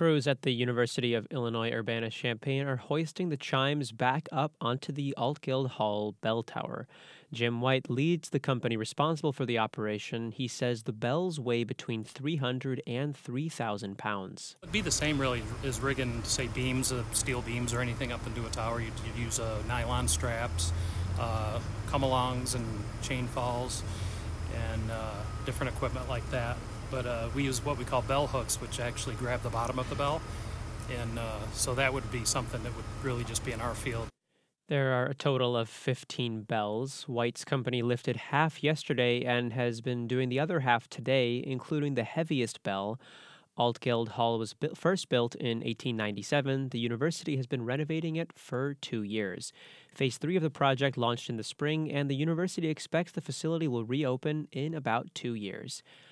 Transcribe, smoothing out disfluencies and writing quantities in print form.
Crews at the University of Illinois Urbana-Champaign are hoisting the chimes back up onto the Altgeld Hall bell tower. Jim White leads the company responsible for the operation. He says the bells weigh between 300 and 3,000 pounds. It'd be the same really as rigging, say, beams, steel beams or anything up into a tower. You'd use nylon straps, come-alongs and chain falls, and different equipment like that. But we use what we call bell hooks, which actually grab the bottom of the bell. And so that would be something that would really just be in our field. There are a total of 15 bells. White's company lifted half yesterday and has been doing the other half today, including the heaviest bell. Altgeld Hall was first built in 1897. The university has been renovating it for 2 years. Phase 3 of the project launched in the spring, and the university expects the facility will reopen in about 2 years.